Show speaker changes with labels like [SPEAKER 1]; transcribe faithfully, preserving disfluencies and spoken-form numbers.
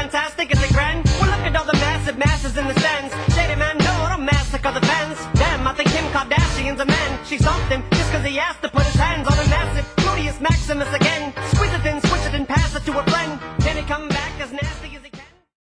[SPEAKER 1] fantastic? Is it grand? Well, look at all the massive masses in the